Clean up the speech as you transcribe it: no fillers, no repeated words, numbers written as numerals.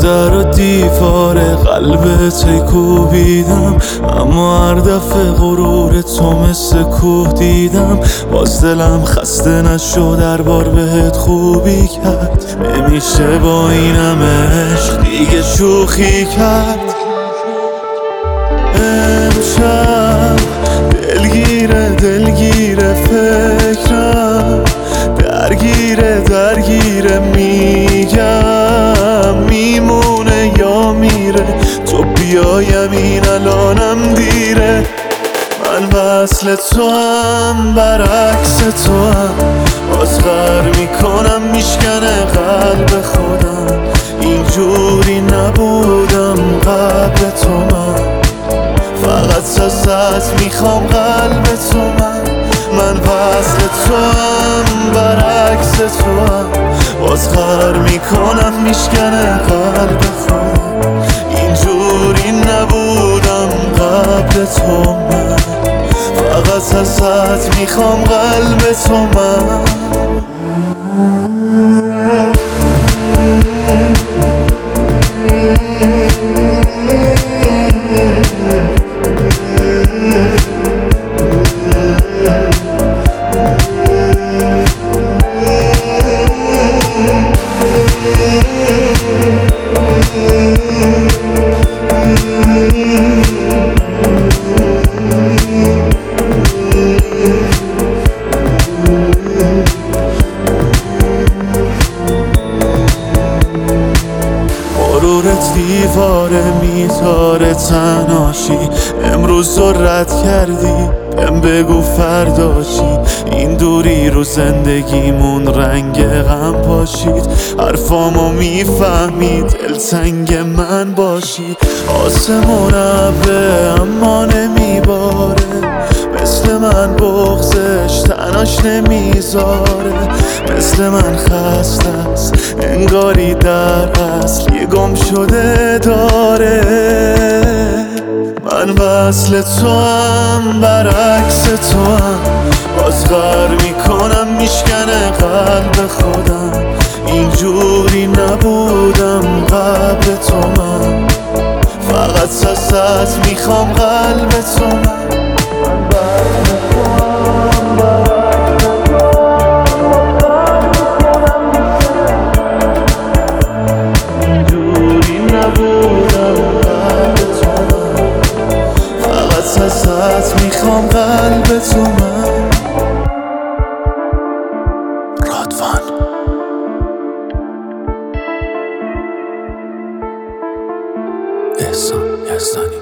در و دیوار قلبت کوبیدم، اما هر دفعه غرور تو مثل کوه دیدم. باز دلم خسته نشد هر بار بهت خوبی کرد، نمیشه با این همه عشق دیگه شوخی کرد. امشب دلگیره فکرم، درگیره میگم میمونه یا میره. تو بیایم این الانم دیره. من وصل تو هم برعکس تو هم، باز غر میکنم میشکنه قلب خودم. اینجوری نبودم قبل تو، من فقط ازت میخوام قلب تو. من وصل تو هم برعکس تو هم، باز غر میکنم میشکنه قلب خودم. اینجوری نبودم قبل تو، من فقط ازت میخوام قلب تو. من غرورت دیواره میذاره تنهاشی. امروز رو رد کردی، بهم بگو فردا چی. این دوری رو زندگیمون رنگ غم پاشید. حرفامو میفهمی دلتنگ من باشی. آسمون ابره اما نمیباره، مثل من بغضش تناش نمیذاره. مثل من خسته است انگاری در اصل یه گم شده داره. من وصل تو هم برعکس تو هم، باز غر میکنم میشکنه قلب خودم. اینجوری نبودم قبل تو، من فقط ازت میخوام قلب تو. ازت میخوام قلب تو. من رادوان احسان یزدانی.